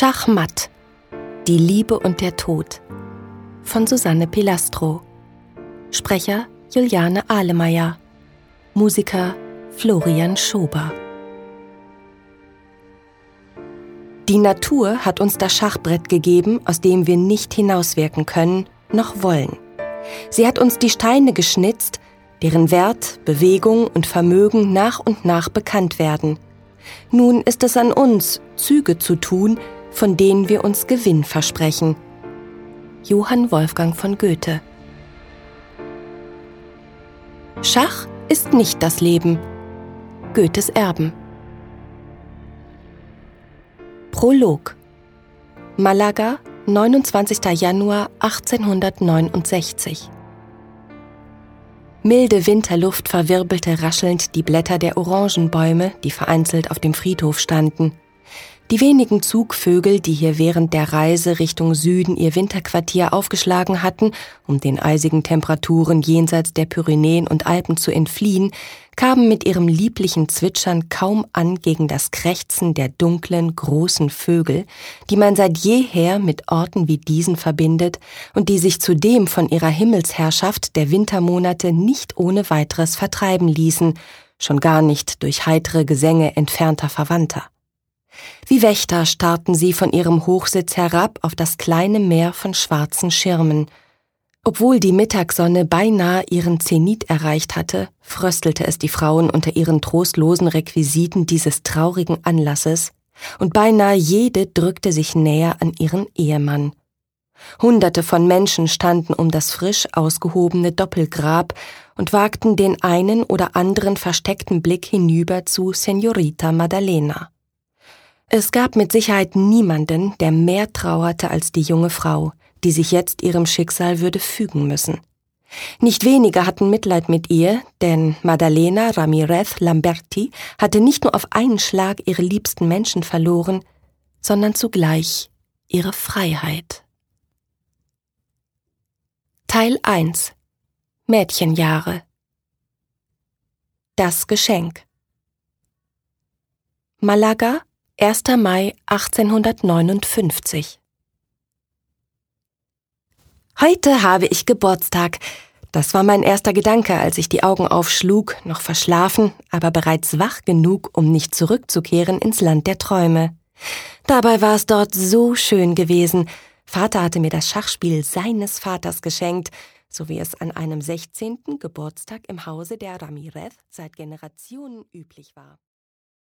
Schachmatt. Die Liebe und der Tod von Susanne Pilastro. Sprecher Juliane Ahlemeyer. Musiker Florian Schober. Die Natur hat uns das Schachbrett gegeben, aus dem wir nicht hinauswirken können, noch wollen. Sie hat uns die Steine geschnitzt, deren Wert, Bewegung und Vermögen nach und nach bekannt werden. Nun ist es an uns, Züge zu tun, von denen wir uns Gewinn versprechen. Johann Wolfgang von Goethe. Schach ist nicht das Leben. Goethes Erben. Prolog. Malaga, 29. Januar 1869. Milde Winterluft verwirbelte raschelnd die Blätter der Orangenbäume, die vereinzelt auf dem Friedhof standen. Die wenigen Zugvögel, die hier während der Reise Richtung Süden ihr Winterquartier aufgeschlagen hatten, um den eisigen Temperaturen jenseits der Pyrenäen und Alpen zu entfliehen, kamen mit ihrem lieblichen Zwitschern kaum an gegen das Krächzen der dunklen, großen Vögel, die man seit jeher mit Orten wie diesen verbindet und die sich zudem von ihrer Himmelsherrschaft der Wintermonate nicht ohne weiteres vertreiben ließen, schon gar nicht durch heitere Gesänge entfernter Verwandter. Wie Wächter starrten sie von ihrem Hochsitz herab auf das kleine Meer von schwarzen Schirmen. Obwohl die Mittagssonne beinahe ihren Zenit erreicht hatte, fröstelte es die Frauen unter ihren trostlosen Requisiten dieses traurigen Anlasses, und beinahe jede drückte sich näher an ihren Ehemann. Hunderte von Menschen standen um das frisch ausgehobene Doppelgrab und wagten den einen oder anderen versteckten Blick hinüber zu Senorita Maddalena. Es gab mit Sicherheit niemanden, der mehr trauerte als die junge Frau, die sich jetzt ihrem Schicksal würde fügen müssen. Nicht wenige hatten Mitleid mit ihr, denn Maddalena Ramirez Lamberti hatte nicht nur auf einen Schlag ihre liebsten Menschen verloren, sondern zugleich ihre Freiheit. Teil 1. Mädchenjahre. Das Geschenk. Malaga, 1. Mai 1859. Heute habe ich Geburtstag. Das war mein erster Gedanke, als ich die Augen aufschlug, noch verschlafen, aber bereits wach genug, um nicht zurückzukehren ins Land der Träume. Dabei war es dort so schön gewesen. Vater hatte mir das Schachspiel seines Vaters geschenkt, so wie es an einem 16. Geburtstag im Hause der Ramirez seit Generationen üblich war.